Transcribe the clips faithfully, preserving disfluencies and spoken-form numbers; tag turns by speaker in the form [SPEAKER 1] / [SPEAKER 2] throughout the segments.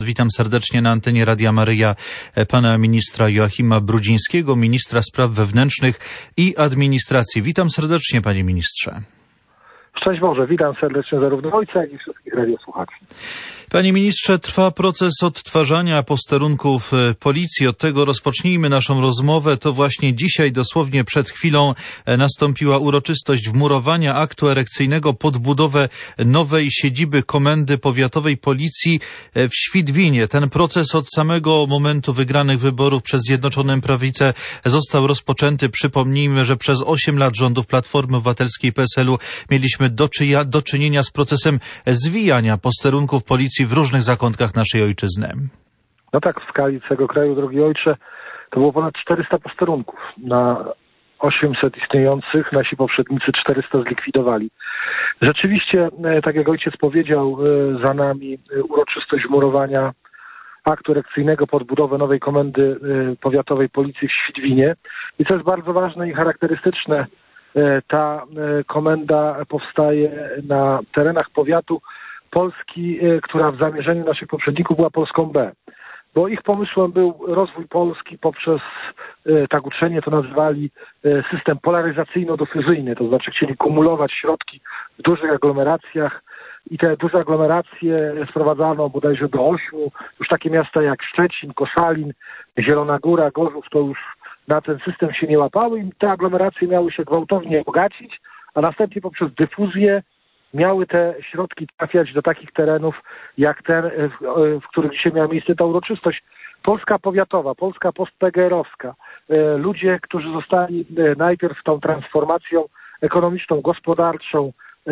[SPEAKER 1] Witam serdecznie na antenie Radia Maryja pana ministra Joachima Brudzińskiego, ministra spraw wewnętrznych i administracji. Witam serdecznie, panie ministrze.
[SPEAKER 2] Szczęść Boże, witam serdecznie zarówno ojca, jak i wszystkich radiosłuchaczy.
[SPEAKER 1] Panie ministrze, trwa proces odtwarzania posterunków policji. Od tego rozpocznijmy naszą rozmowę. To właśnie dzisiaj, dosłownie przed chwilą, nastąpiła uroczystość wmurowania aktu erekcyjnego pod budowę nowej siedziby Komendy Powiatowej Policji w Świdwinie. Ten proces od samego momentu wygranych wyborów przez Zjednoczoną Prawicę został rozpoczęty. Przypomnijmy, że przez osiem lat rządów Platformy Obywatelskiej i P S L-u mieliśmy do, czyja, do czynienia z procesem zwijania posterunków policji w różnych zakątkach naszej ojczyzny.
[SPEAKER 2] No tak, w skali całego kraju, drogi ojcze, to było ponad czterysta posterunków. Na osiemset istniejących nasi poprzednicy czterysta zlikwidowali. Rzeczywiście, tak jak ojciec powiedział, za nami uroczystość wmurowania aktu erekcyjnego pod budowę nowej Komendy Powiatowej Policji w Świdwinie. I co jest bardzo ważne i charakterystyczne, ta komenda powstaje na terenach powiatu Polski, która w zamierzeniu naszych poprzedników była Polską B. Bo ich pomysłem był rozwój Polski poprzez, tak uczenie to nazywali, system polaryzacyjno-dyfuzyjny, to znaczy chcieli kumulować środki w dużych aglomeracjach i te duże aglomeracje sprowadzano bodajże do ośmiu. Już takie miasta jak Szczecin, Koszalin, Zielona Góra, Gorzów to już na ten system się nie łapały i te aglomeracje miały się gwałtownie bogacić, a następnie poprzez dyfuzję miały te środki trafiać do takich terenów jak ten, w, w których dzisiaj miała miejsce ta uroczystość. Polska powiatowa, Polska postpe ge erowska. Ludzie, którzy zostali najpierw tą transformacją ekonomiczną, gospodarczą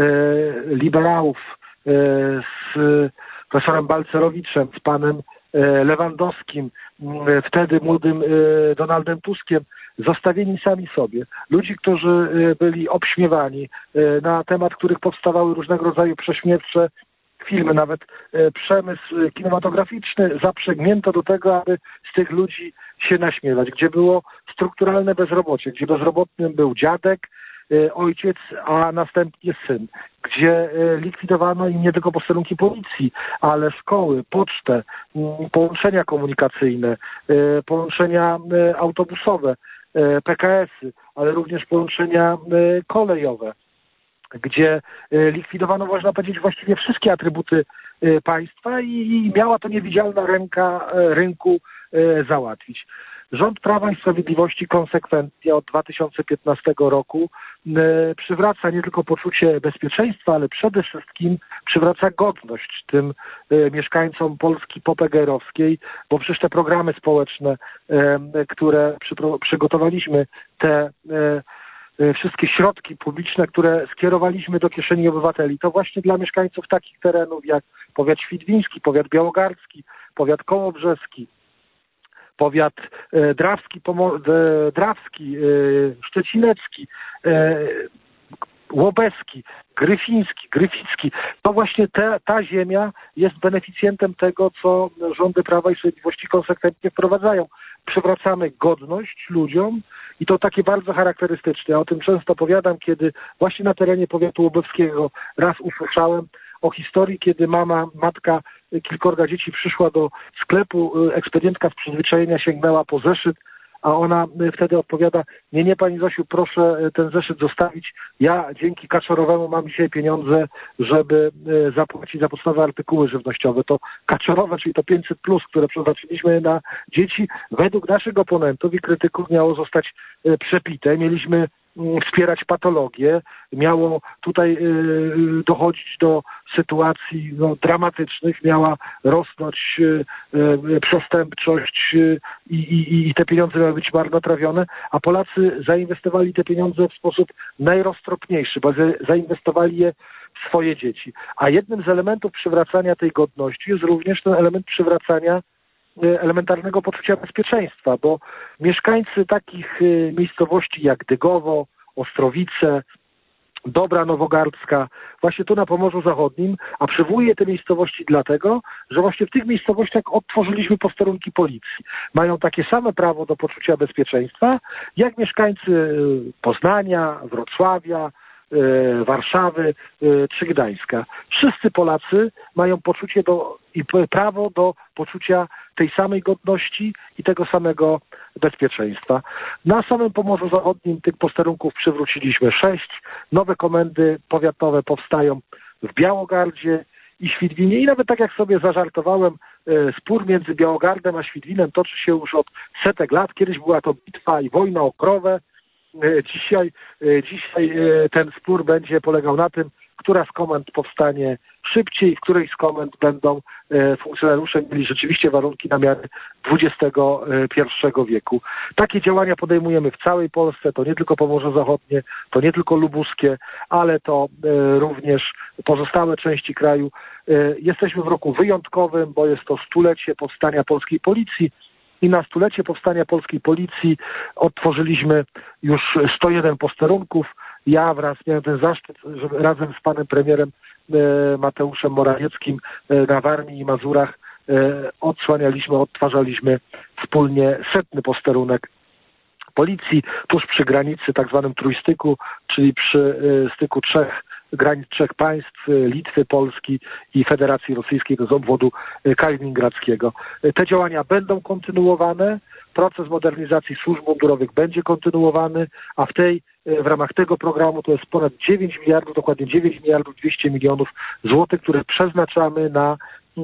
[SPEAKER 2] liberałów z profesorem Balcerowiczem, z panem Lewandowskim, wtedy młodym Donaldem Tuskiem, zostawieni sami sobie. Ludzi, którzy byli obśmiewani, na temat których powstawały różnego rodzaju prześmiewcze filmy, nawet przemysł kinematograficzny zaprzęgnięto do tego, aby z tych ludzi się naśmiewać, gdzie było strukturalne bezrobocie, gdzie bezrobotnym był dziadek, ojciec, a następnie syn, gdzie likwidowano im nie tylko posterunki policji, ale szkoły, pocztę, połączenia komunikacyjne, połączenia autobusowe, pe ka esy, ale również połączenia kolejowe, gdzie likwidowano, można powiedzieć, właściwie wszystkie atrybuty państwa i miała to niewidzialna ręka rynku załatwić. Rząd Prawa i Sprawiedliwości konsekwentnie od dwa tysiące piętnastego roku przywraca nie tylko poczucie bezpieczeństwa, ale przede wszystkim przywraca godność tym mieszkańcom Polski poppe ge erowskiej, bo przecież te programy społeczne, które przygotowaliśmy, te wszystkie środki publiczne, które skierowaliśmy do kieszeni obywateli, to właśnie dla mieszkańców takich terenów jak powiat świdwiński, powiat białogardzki, powiat kołobrzeski, powiat e, drawski, pomo- e, drawski, e, szczecinecki, e, łobeski, gryfiński, gryficki. To właśnie te, ta ziemia jest beneficjentem tego, co rządy Prawa i Sprawiedliwości konsekwentnie wprowadzają. Przywracamy godność ludziom i to takie bardzo charakterystyczne. Ja o tym często opowiadam, kiedy właśnie na terenie powiatu łobewskiego raz usłyszałem o historii, kiedy mama, matka kilkorga dzieci przyszła do sklepu, ekspedientka z przyzwyczajenia sięgnęła po zeszyt, a ona wtedy odpowiada: nie, nie, pani Zosiu, proszę ten zeszyt zostawić. Ja dzięki Kaczorowemu mam dzisiaj pieniądze, żeby zapłacić za podstawowe artykuły żywnościowe. To Kaczorowe, czyli to pięćset plus, które przeznaczyliśmy na dzieci, według naszych oponentów i krytyków miało zostać przepite. Mieliśmy wspierać patologię, miało tutaj dochodzić do sytuacji no, dramatycznych, miała rosnąć przestępczość i, i, i te pieniądze miały być marnotrawione, a Polacy zainwestowali te pieniądze w sposób najroztropniejszy, bo zainwestowali je w swoje dzieci. A jednym z elementów przywracania tej godności jest również ten element przywracania elementarnego poczucia bezpieczeństwa, bo mieszkańcy takich miejscowości jak Dygowo, Ostrowice, Dobra Nowogardzka, właśnie tu na Pomorzu Zachodnim, a przywołuję te miejscowości dlatego, że właśnie w tych miejscowościach odtworzyliśmy posterunki policji. Mają takie same prawo do poczucia bezpieczeństwa, jak mieszkańcy Poznania, Wrocławia, Warszawy czy Gdańska. Wszyscy Polacy mają poczucie do, i prawo do poczucia tej samej godności i tego samego bezpieczeństwa. Na samym Pomorzu Zachodnim tych posterunków przywróciliśmy sześć. Nowe komendy powiatowe powstają w Białogardzie i Świdwinie. I nawet tak jak sobie zażartowałem, spór między Białogardem a Świdwinem toczy się już od setek lat. Kiedyś była to bitwa i wojna o krowę. Dzisiaj, dzisiaj ten spór będzie polegał na tym, która z komend powstanie szybciej, w której z komend będą funkcjonariusze mieli rzeczywiście warunki na miarę dwudziestego pierwszego wieku. Takie działania podejmujemy w całej Polsce, to nie tylko Pomorze Zachodnie, to nie tylko lubuskie, ale to również pozostałe części kraju. Jesteśmy w roku wyjątkowym, bo jest to stulecie powstania polskiej policji. I na stulecie powstania polskiej policji otworzyliśmy już sto jeden posterunków. Ja wraz miałem ten zaszczyt, że razem z panem premierem Mateuszem Morawieckim na Warmii i Mazurach odsłanialiśmy, odtwarzaliśmy wspólnie setny posterunek policji tuż przy granicy, tak zwanym trójstyku, czyli przy styku trzech granic trzech państw, Litwy, Polski i Federacji Rosyjskiej, to z obwodu kaliningradzkiego. Te działania będą kontynuowane, proces modernizacji służb mundurowych będzie kontynuowany, a w tej, w ramach tego programu to jest ponad dziewięć miliardów, dokładnie dziewięć miliardów dwieście milionów złotych, które przeznaczamy na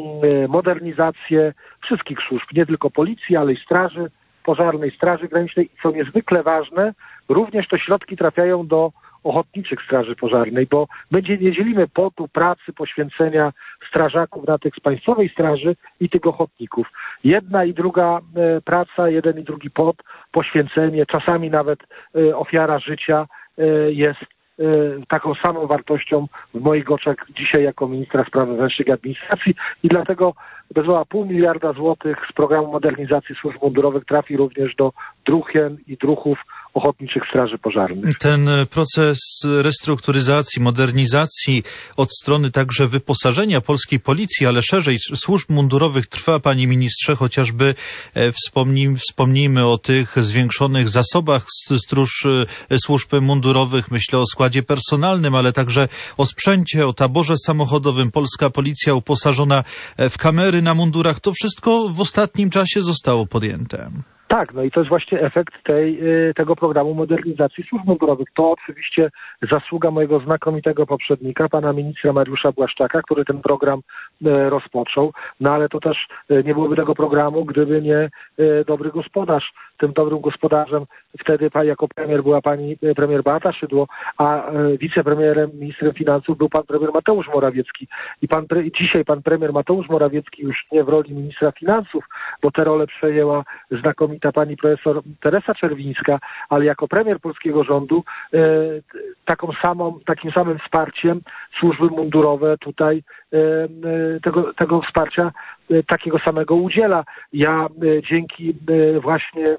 [SPEAKER 2] modernizację wszystkich służb, nie tylko policji, ale i straży pożarnej, straży granicznej. I co niezwykle ważne, również te środki trafiają do ochotniczych straży pożarnej, bo my nie dzielimy potu, pracy, poświęcenia strażaków na tych z państwowej straży i tych ochotników. Jedna i druga e, praca, jeden i drugi pot, poświęcenie, czasami nawet e, ofiara życia e, jest e, taką samą wartością w moich oczach dzisiaj jako ministra spraw wewnętrznych i administracji i dlatego bez pół miliarda złotych z programu modernizacji służb mundurowych trafi również do druchien i druhów ochotniczych straży pożarnych.
[SPEAKER 1] Ten proces restrukturyzacji, modernizacji od strony także wyposażenia polskiej policji, ale szerzej służb mundurowych trwa, panie ministrze, chociażby wspomnij, wspomnijmy o tych zwiększonych zasobach stróż służb mundurowych, myślę o składzie personalnym, ale także o sprzęcie, o taborze samochodowym. Polska policja uposażona w kamery na mundurach. To wszystko w ostatnim czasie zostało podjęte.
[SPEAKER 2] Tak, no i to jest właśnie efekt tej, tego programu modernizacji służb mundurowych. To oczywiście zasługa mojego znakomitego poprzednika, pana ministra Mariusza Błaszczaka, który ten program rozpoczął. No ale to też nie byłoby tego programu, gdyby nie dobry gospodarz. Tym dobrym gospodarzem wtedy jako premier była pani premier Beata Szydło, a wicepremierem, ministrem finansów był pan premier Mateusz Morawiecki. I pan, dzisiaj pan premier Mateusz Morawiecki już nie w roli ministra finansów, bo tę rolę przejęła znakomita pani profesor Teresa Czerwińska, ale jako premier polskiego rządu e, taką samą, takim samym wsparciem służby mundurowe tutaj e, tego, tego wsparcia e, takiego samego udziela. Ja e, dzięki e, właśnie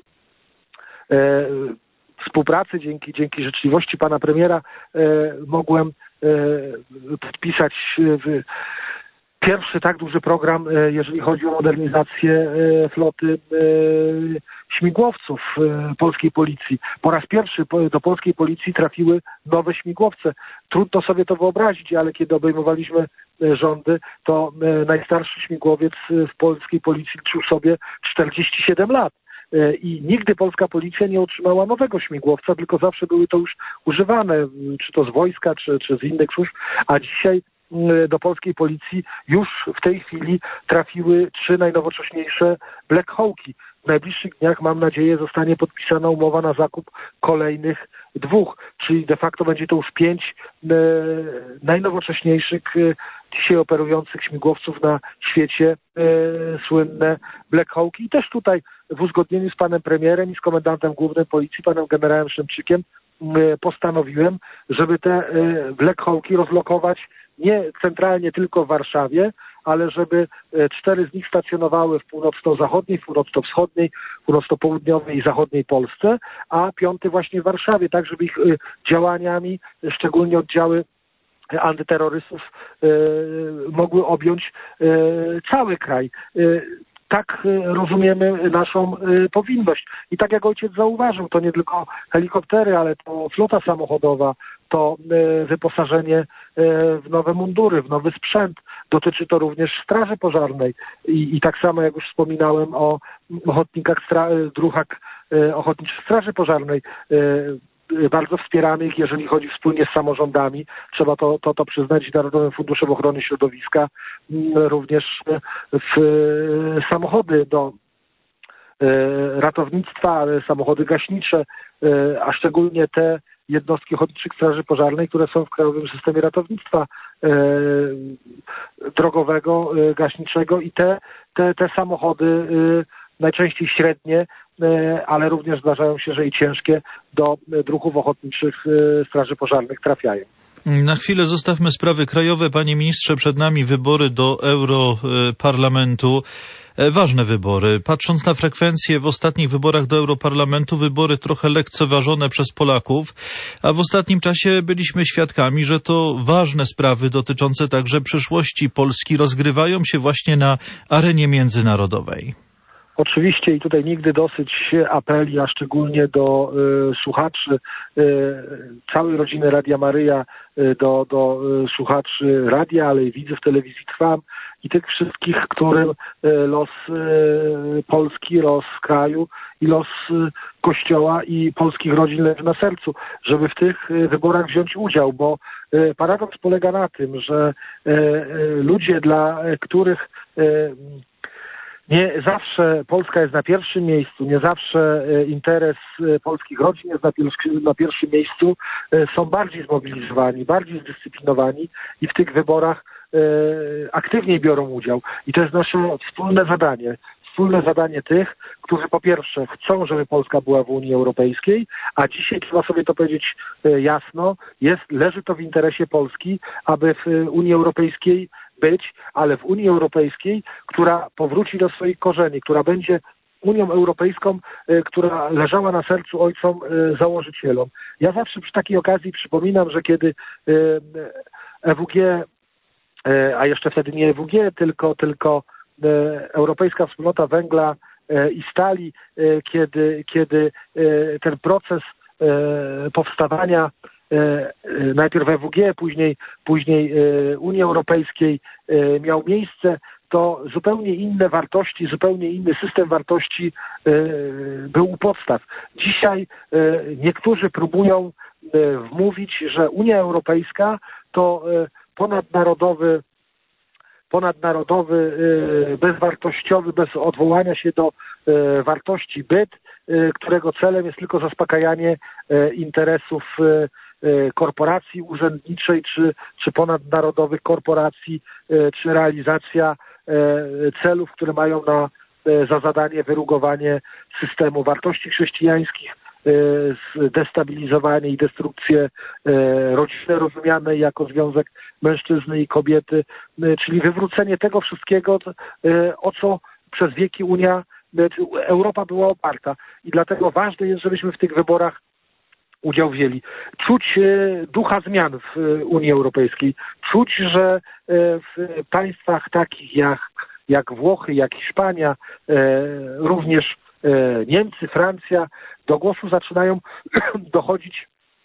[SPEAKER 2] e, współpracy, dzięki, dzięki życzliwości pana premiera e, mogłem e, podpisać w pierwszy tak duży program, jeżeli chodzi o modernizację floty śmigłowców polskiej policji. Po raz pierwszy do polskiej policji trafiły nowe śmigłowce. Trudno sobie to wyobrazić, ale kiedy obejmowaliśmy rządy, to najstarszy śmigłowiec w polskiej policji liczył sobie czterdzieści siedem lat. I nigdy polska policja nie otrzymała nowego śmigłowca, tylko zawsze były to już używane, czy to z wojska, czy, czy z innych służb, a dzisiaj do polskiej policji już w tej chwili trafiły trzy najnowocześniejsze Black Hawki. W najbliższych dniach, mam nadzieję, zostanie podpisana umowa na zakup kolejnych dwóch, czyli de facto będzie to już pięć e, najnowocześniejszych e, dzisiaj operujących śmigłowców na świecie, e, słynne Black Hawki. I też tutaj w uzgodnieniu z panem premierem i z komendantem głównym policji, panem generałem Szymczykiem, e, postanowiłem, żeby te e, Black Hawki rozlokować nie centralnie tylko w Warszawie, ale żeby cztery z nich stacjonowały w północno-zachodniej, w północno-wschodniej, północno-południowej i zachodniej Polsce, a piąty właśnie w Warszawie, tak żeby ich działaniami, szczególnie oddziały antyterrorystów, mogły objąć cały kraj. Tak rozumiemy naszą powinność. I tak jak ojciec zauważył, to nie tylko helikoptery, ale to flota samochodowa, to wyposażenie w nowe mundury, w nowy sprzęt. Dotyczy to również Straży Pożarnej i, i tak samo jak już wspominałem o ochotnikach, druhach Ochotniczych Straży Pożarnej, bardzo wspieramy ich, jeżeli chodzi wspólnie z samorządami. Trzeba to, to, to przyznać Narodowym Funduszem Ochrony Środowiska, również w samochody do ratownictwa, samochody gaśnicze, a szczególnie te jednostki Ochotniczych Straży Pożarnej, które są w Krajowym Systemie Ratownictwa Drogowego, Gaśniczego i te, te, te samochody najczęściej średnie, ale również zdarzają się, że i ciężkie, do druhów Ochotniczych Straży Pożarnych trafiają.
[SPEAKER 1] Na chwilę zostawmy sprawy krajowe. Panie ministrze, przed nami wybory do Europarlamentu. Ważne wybory. Patrząc na frekwencję w ostatnich wyborach do Europarlamentu, wybory trochę lekceważone przez Polaków, a w ostatnim czasie byliśmy świadkami, że to ważne sprawy dotyczące także przyszłości Polski rozgrywają się właśnie na arenie międzynarodowej.
[SPEAKER 2] Oczywiście i tutaj nigdy dosyć apeli, a szczególnie do y, słuchaczy y, całej rodziny Radia Maryja, y, do, do y, słuchaczy radia, ale i widzów telewizji Trwam i tych wszystkich, którym y, los y, Polski, los kraju i los y, Kościoła i polskich rodzin leży na sercu, żeby w tych y, wyborach wziąć udział, bo y, paradoks polega na tym, że y, y, ludzie, dla y, których y, nie zawsze Polska jest na pierwszym miejscu, nie zawsze interes polskich rodzin jest na, pier- na pierwszym miejscu, są bardziej zmobilizowani, bardziej zdyscyplinowani i w tych wyborach e, aktywniej biorą udział. I to jest nasze wspólne zadanie. Wspólne zadanie tych, którzy po pierwsze chcą, żeby Polska była w Unii Europejskiej, a dzisiaj trzeba sobie to powiedzieć jasno, jest, leży to w interesie Polski, aby w Unii Europejskiej być, ale w Unii Europejskiej, która powróci do swoich korzeni, która będzie Unią Europejską, która leżała na sercu ojcom założycielom. Ja zawsze przy takiej okazji przypominam, że kiedy E W G, a jeszcze wtedy nie E W G, tylko, tylko Europejska Wspólnota Węgla i Stali, kiedy, kiedy ten proces powstawania najpierw E W G, później, później Unii Europejskiej miał miejsce, to zupełnie inne wartości, zupełnie inny system wartości był u podstaw. Dzisiaj niektórzy próbują wmówić, że Unia Europejska to ponadnarodowy, ponadnarodowy, bezwartościowy, bez odwołania się do wartości byt, którego celem jest tylko zaspokajanie interesów korporacji urzędniczej, czy, czy ponadnarodowych korporacji, czy realizacja celów, które mają na, za zadanie wyrugowanie systemu wartości chrześcijańskich, destabilizowanie i destrukcję rodziny rozumianej jako związek mężczyzny i kobiety, czyli wywrócenie tego wszystkiego, o co przez wieki Unia, Europa była oparta. I dlatego ważne jest, żebyśmy w tych wyborach udział wzięli. Czuć ducha zmian w Unii Europejskiej. Czuć, że w państwach takich jak, jak Włochy, jak Hiszpania, również Niemcy, Francja, do głosu zaczynają dochodzić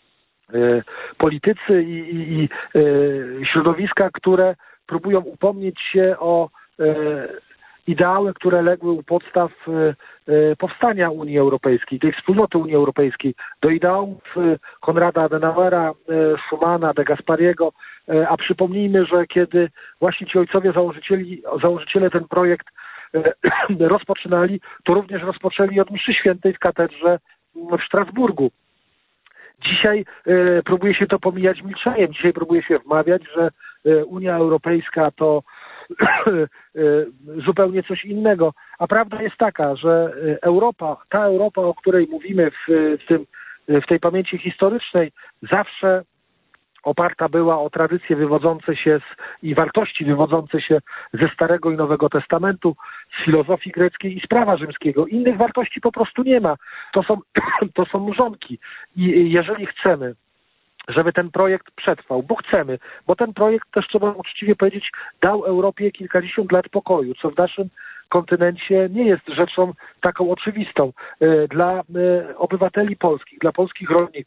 [SPEAKER 2] politycy i, i, i środowiska, które próbują upomnieć się o ideały, które legły u podstaw powstania Unii Europejskiej, tej wspólnoty Unii Europejskiej, do ideałów Konrada Adenauera, Schumana, de Gasperiego, a przypomnijmy, że kiedy właśnie ci ojcowie założycieli, założyciele ten projekt rozpoczynali, to również rozpoczęli od mszy świętej w katedrze w Strasburgu. Dzisiaj e, próbuje się to pomijać milczeniem. Dzisiaj próbuje się wmawiać, że e, Unia Europejska to e, zupełnie coś innego. A prawda jest taka, że Europa, ta Europa, o której mówimy w, w, tym, w tej pamięci historycznej, zawsze oparta była o tradycje wywodzące się z, i wartości wywodzące się ze Starego i Nowego Testamentu, z filozofii greckiej i z prawa rzymskiego. Innych wartości po prostu nie ma. To są, to są mrzonki. I jeżeli chcemy, żeby ten projekt przetrwał, bo chcemy, bo ten projekt, też trzeba uczciwie powiedzieć, dał Europie kilkadziesiąt lat pokoju, co w naszym kontynencie nie jest rzeczą taką oczywistą. Dla obywateli polskich, dla polskich rolników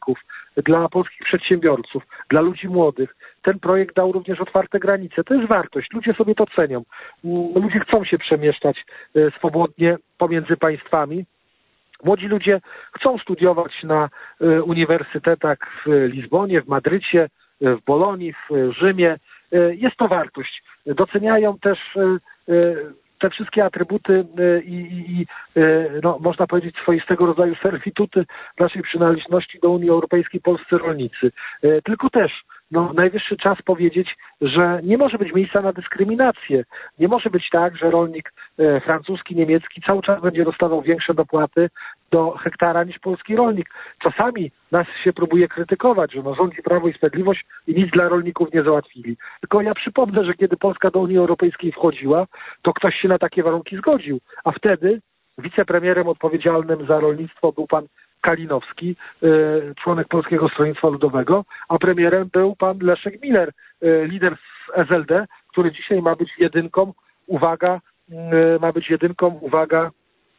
[SPEAKER 2] dla polskich przedsiębiorców, dla ludzi młodych. Ten projekt dał również otwarte granice. To jest wartość. Ludzie sobie to cenią. Ludzie chcą się przemieszczać swobodnie pomiędzy państwami. Młodzi ludzie chcą studiować na uniwersytetach w Lizbonie, w Madrycie, w Bolonii, w Rzymie. Jest to wartość. Doceniają też te wszystkie atrybuty i, i, i no, można powiedzieć swoistego rodzaju serwituty naszej przynależności do Unii Europejskiej polscy rolnicy. Tylko też no, najwyższy czas powiedzieć, że nie może być miejsca na dyskryminację. Nie może być tak, że rolnik e, francuski, niemiecki cały czas będzie dostawał większe dopłaty do hektara niż polski rolnik. Czasami nas się próbuje krytykować, że no, rządzi Prawo i Sprawiedliwość i nic dla rolników nie załatwili. Tylko ja przypomnę, że kiedy Polska do Unii Europejskiej wchodziła, to ktoś się na takie warunki zgodził, a wtedy wicepremierem odpowiedzialnym za rolnictwo był pan Kalinowski, członek Polskiego Stronnictwa Ludowego, a premierem był pan Leszek Miller, lider z S L D, który dzisiaj ma być jedynką, uwaga, ma być jedynką, uwaga,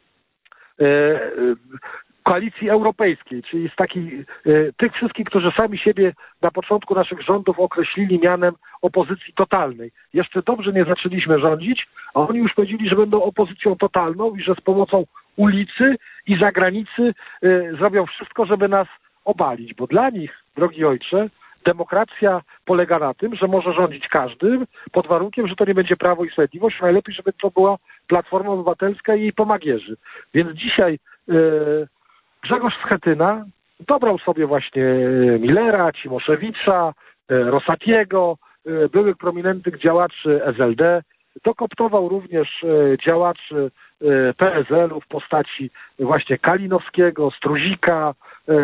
[SPEAKER 2] Koalicji Europejskiej, czyli z takich, tych wszystkich, którzy sami siebie na początku naszych rządów określili mianem opozycji totalnej. Jeszcze dobrze nie zaczęliśmy rządzić, a oni już powiedzieli, że będą opozycją totalną i że z pomocą ulicy i zagranicy y, zrobią wszystko, żeby nas obalić, bo dla nich, drogi ojcze, demokracja polega na tym, że może rządzić każdym pod warunkiem, że to nie będzie Prawo i Sprawiedliwość, najlepiej, żeby to była Platforma Obywatelska i jej pomagierzy. Więc dzisiaj y, Grzegorz Schetyna dobrał sobie właśnie Millera, Cimoszewicza, Rosatiego, byłych prominentnych działaczy S L D, dokoptował również działaczy P S L u w postaci właśnie Kalinowskiego, Struzika,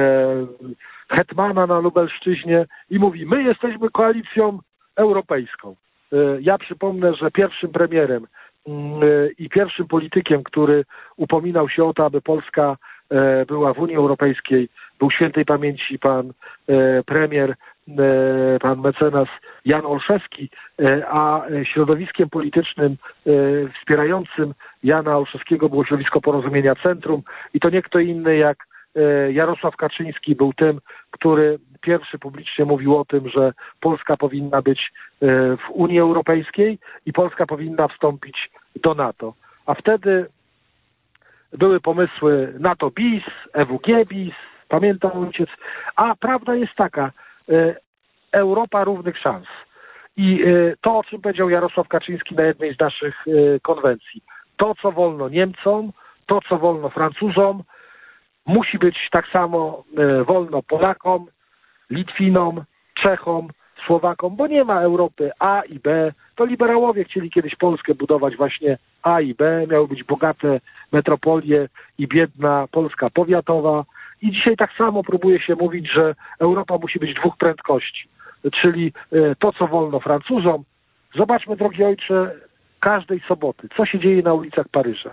[SPEAKER 2] hetmana na Lubelszczyźnie i mówi, my jesteśmy koalicją europejską. Ja przypomnę, że pierwszym premierem i pierwszym politykiem, który upominał się o to, aby Polska była w Unii Europejskiej, był świętej pamięci pan premier, pan mecenas Jan Olszewski, a środowiskiem politycznym wspierającym Jana Olszewskiego było środowisko Porozumienia Centrum i to nie kto inny jak Jarosław Kaczyński był tym, który pierwszy publicznie mówił o tym, że Polska powinna być w Unii Europejskiej i Polska powinna wstąpić do NATO. A wtedy były pomysły NATO bis, E W G bis, pamiętam ojciec, a prawda jest taka, Europa równych szans. I to, o czym powiedział Jarosław Kaczyński na jednej z naszych konwencji, to, co wolno Niemcom, to, co wolno Francuzom, musi być tak samo wolno Polakom, Litwinom, Czechom, Słowakom, bo nie ma Europy A i B. To liberałowie chcieli kiedyś Polskę budować właśnie A i B. Miały być bogate metropolie i biedna Polska powiatowa. I dzisiaj tak samo próbuje się mówić, że Europa musi być dwóch prędkości. Czyli to, co wolno Francuzom. Zobaczmy, drogi ojcze, każdej soboty, co się dzieje na ulicach Paryża.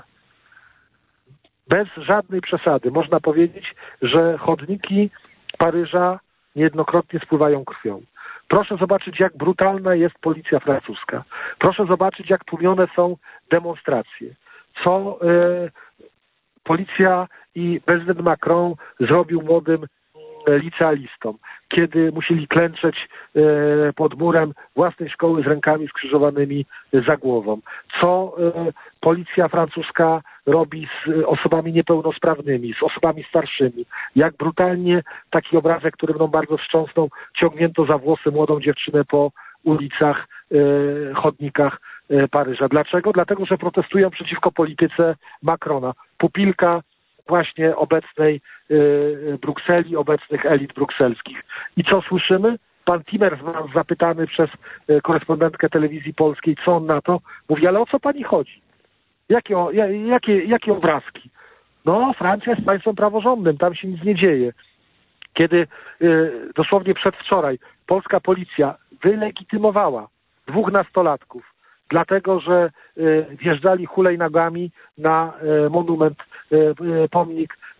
[SPEAKER 2] Bez żadnej przesady. Można powiedzieć, że chodniki Paryża niejednokrotnie spływają krwią. Proszę zobaczyć, jak brutalna jest policja francuska. Proszę zobaczyć, jak tłumione są demonstracje. Co y, policja i prezydent Macron zrobił młodym licealistom, kiedy musieli klęczeć y, pod murem własnej szkoły z rękami skrzyżowanymi za głową. Co y, policja francuska robi z osobami niepełnosprawnymi, z osobami starszymi. Jak brutalnie taki obrazek, który mną bardzo wstrząsnął, ciągnięto za włosy młodą dziewczynę po ulicach, y, chodnikach y, Paryża. Dlaczego? Dlatego, że protestują przeciwko polityce Macrona. Pupilka właśnie obecnej y, Brukseli, obecnych elit brukselskich. I co słyszymy? Pan Timmermans, zapytany przez y, korespondentkę telewizji polskiej, co on na to, mówi, ale o co pani chodzi? Jakie, o, jakie, jakie obrazki? No, Francja jest państwem praworządnym, tam się nic nie dzieje. Kiedy y, dosłownie przedwczoraj polska policja wylegitymowała dwóch nastolatków, dlatego że y, wjeżdżali hulajnogami na y, monument, y, y, pomnik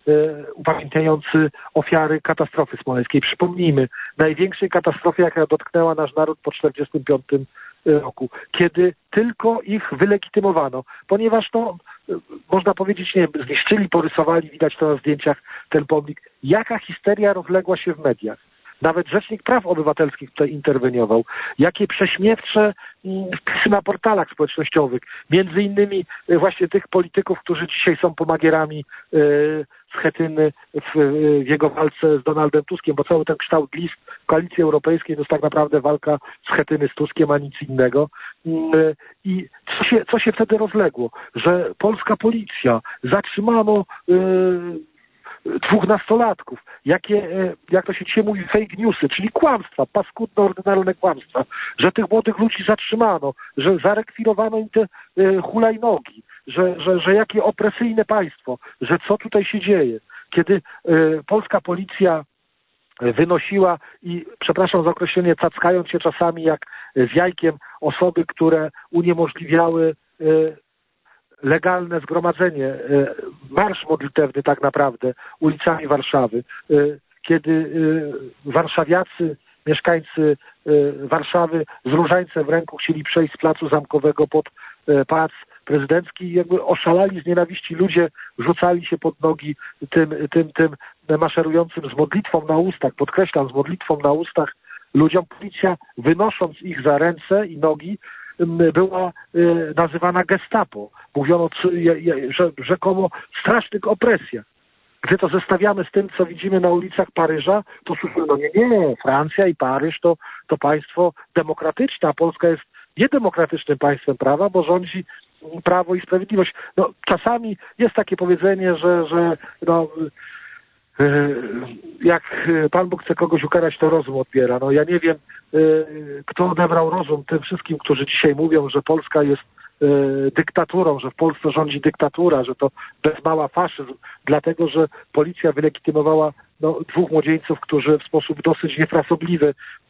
[SPEAKER 2] upamiętniający ofiary katastrofy smoleńskiej. Przypomnijmy, największej katastrofie, jaka dotknęła nasz naród po tysiąc dziewięćset czterdziestym piątym roku, kiedy tylko ich wylegitymowano, ponieważ to, można powiedzieć, nie wiem, zniszczyli, porysowali, widać to na zdjęciach, ten pomnik. Jaka histeria rozległa się w mediach. Nawet Rzecznik Praw Obywatelskich tutaj interweniował. Jakie prześmiewcze wpisy na portalach społecznościowych. Między innymi właśnie tych polityków, którzy dzisiaj są pomagierami Schetyny w, w jego walce z Donaldem Tuskiem, bo cały ten kształt list Koalicji Europejskiej to jest tak naprawdę walka Schetyny z Tuskiem, a nic innego. I co się, co się wtedy rozległo? Że polska policja zatrzymano yy, dwóch nastolatków, jakie, jak to się dzisiaj mówi, fake newsy, czyli kłamstwa, paskudne, ordynarne kłamstwa, że tych młodych ludzi zatrzymano, że zarekwirowano im te e, hulajnogi, że, że, że jakie opresyjne państwo, że co tutaj się dzieje, kiedy e, polska policja wynosiła i, przepraszam za określenie, cackając się czasami jak z jajkiem osoby, które uniemożliwiały e, legalne zgromadzenie, marsz modlitewny tak naprawdę ulicami Warszawy, kiedy warszawiacy, mieszkańcy Warszawy z różańcem w ręku chcieli przejść z Placu Zamkowego pod Pałac Prezydencki i jakby oszalali z nienawiści ludzie, rzucali się pod nogi tym, tym, tym maszerującym z modlitwą na ustach, podkreślam, z modlitwą na ustach ludziom. Policja, wynosząc ich za ręce i nogi, była nazywana Gestapo. Mówiono, że rzekomo strasznych opresjach. Gdy to zestawiamy z tym, co widzimy na ulicach Paryża, to słyszymy, no nie, nie, Francja i Paryż to, to państwo demokratyczne, a Polska jest niedemokratycznym państwem prawa, bo rządzi Prawo i Sprawiedliwość. No, czasami jest takie powiedzenie, że, że no, jak Pan Bóg chce kogoś ukarać, to rozum odbiera. No ja nie wiem, kto odebrał rozum tym wszystkim, którzy dzisiaj mówią, że Polska jest dyktaturą, że w Polsce rządzi dyktatura, że to bez mała faszyzm, dlatego że policja wylegitymowała no, dwóch młodzieńców, którzy w sposób dosyć niefrasobliwy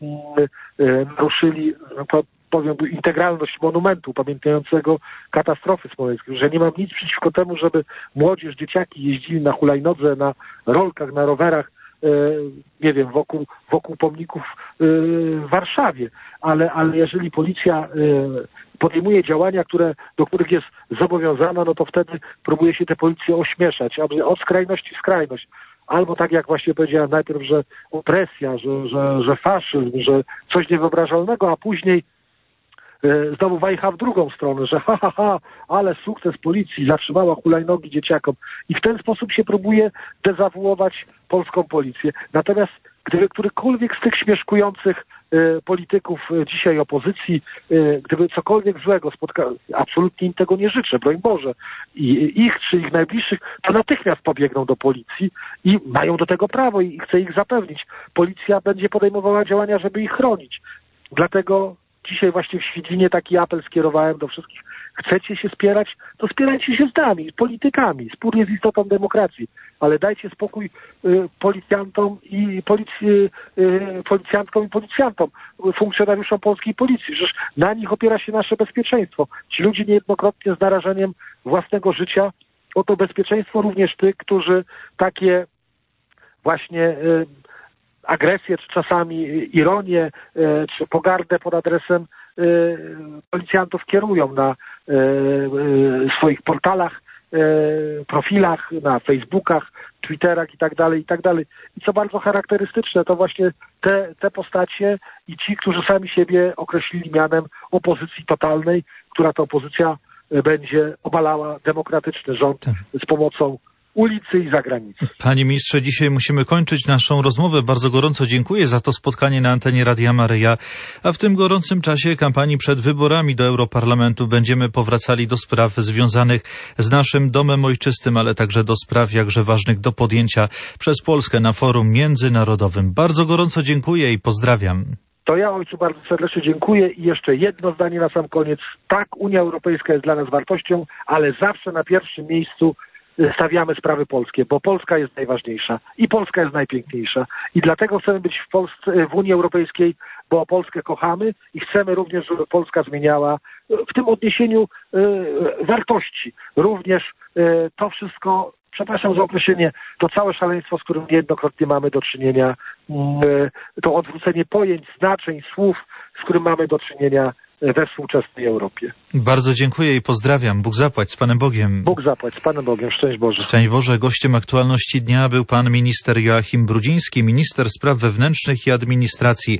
[SPEAKER 2] naruszyli, no, powiem, integralność monumentu pamiętającego katastrofy smoleńskiej, że nie mam nic przeciwko temu, żeby młodzież, dzieciaki jeździli na hulajnodze, na rolkach, na rowerach, e, nie wiem, wokół, wokół pomników e, w Warszawie, ale, ale jeżeli policja e, podejmuje działania, które, do których jest zobowiązana, no to wtedy próbuje się tę policję ośmieszać, aby od skrajności w skrajność. Albo tak jak właśnie powiedziałem najpierw, że opresja, że, że, że faszyzm, że coś niewyobrażalnego, a później znowu wajcha w drugą stronę, że ha, ha, ha, ale sukces policji, zatrzymała hulajnogi dzieciakom. I w ten sposób się próbuje dezawuować polską policję. Natomiast gdyby którykolwiek z tych śmieszkujących y, polityków y, dzisiaj opozycji, y, gdyby cokolwiek złego spotkało, absolutnie im tego nie życzę, broń Boże, i ich czy ich najbliższych, to natychmiast pobiegną do policji i mają do tego prawo i chcę ich zapewnić. Policja będzie podejmowała działania, żeby ich chronić. Dlatego dzisiaj właśnie w Świdwinie taki apel skierowałem do wszystkich. Chcecie się spierać, to spierajcie się z nami, z politykami. Spór jest istotą demokracji, ale dajcie spokój y, policjantom i policji, y, policjantkom i policjantom, funkcjonariuszom polskiej policji. Przecież na nich opiera się nasze bezpieczeństwo. Ci ludzie niejednokrotnie z narażeniem własnego życia o to bezpieczeństwo, również tych, którzy takie właśnie y, agresję, czy czasami ironię, czy pogardę pod adresem policjantów kierują na swoich portalach, profilach, na Facebookach, Twitterach i tak dalej, i tak dalej. I co bardzo charakterystyczne, to właśnie te, te postacie i ci, którzy sami siebie określili mianem opozycji totalnej, która to opozycja będzie obalała demokratyczny rząd z pomocą ulicy i zagranicy.
[SPEAKER 1] Panie ministrze, dzisiaj musimy kończyć naszą rozmowę. Bardzo gorąco dziękuję za to spotkanie na antenie Radia Maryja. A w tym gorącym czasie kampanii przed wyborami do Europarlamentu będziemy powracali do spraw związanych z naszym domem ojczystym, ale także do spraw jakże ważnych do podjęcia przez Polskę na forum międzynarodowym. Bardzo gorąco dziękuję i pozdrawiam.
[SPEAKER 2] To ja, ojcu, bardzo serdecznie dziękuję i jeszcze jedno zdanie na sam koniec. Tak, Unia Europejska jest dla nas wartością, ale zawsze na pierwszym miejscu stawiamy sprawy polskie, bo Polska jest najważniejsza i Polska jest najpiękniejsza i dlatego chcemy być w Polsce, w Unii Europejskiej, bo Polskę kochamy i chcemy również, żeby Polska zmieniała w tym odniesieniu y, wartości. Również y, to wszystko, przepraszam za określenie, to całe szaleństwo, z którym niejednokrotnie mamy do czynienia, to odwrócenie pojęć, znaczeń, słów, z którym mamy do czynienia we współczesnej Europie.
[SPEAKER 1] Bardzo dziękuję i pozdrawiam. Bóg zapłać, z Panem Bogiem.
[SPEAKER 2] Bóg zapłać, z Panem Bogiem. Szczęść Boże.
[SPEAKER 1] Szczęść Boże. Gościem aktualności dnia był pan minister Joachim Brudziński, minister spraw wewnętrznych i administracji.